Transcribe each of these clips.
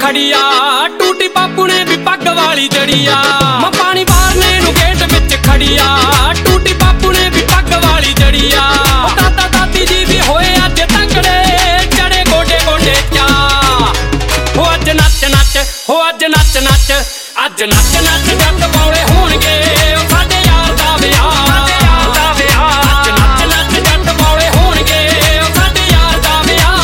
खड़ी आ टूटी बापू ने भी पग वाली जड़ी आ मैं पानी मारने नू गेट विच खड़ी आ टूटी बापू ने भी पग वाली जड़ी आ दादा दादी जी भी होए अज तंगड़े चढ़े गोडे गोडे चा हो अज नच नच हो अज नच नच अज नच नच जट बौले होणगे साडे यार दा विआह अज नच नच जट बौले होणगे साडे यार दा विआह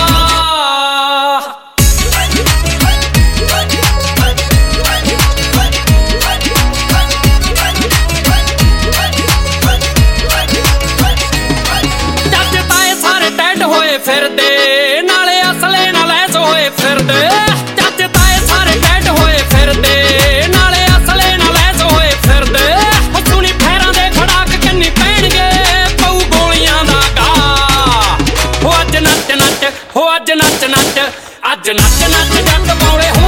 फिरदे नाले असले नाल ऐस होए फिरदे जज ताए सारे टैट होए फिरदे नाले असले नाल ऐस होए फिरदे सुनी फैरां दे खड़ाक किन्नी पैणगे पऊ गोलियां दा गा हो अज नच नच हो अज नच नच अज नच नच जट बौले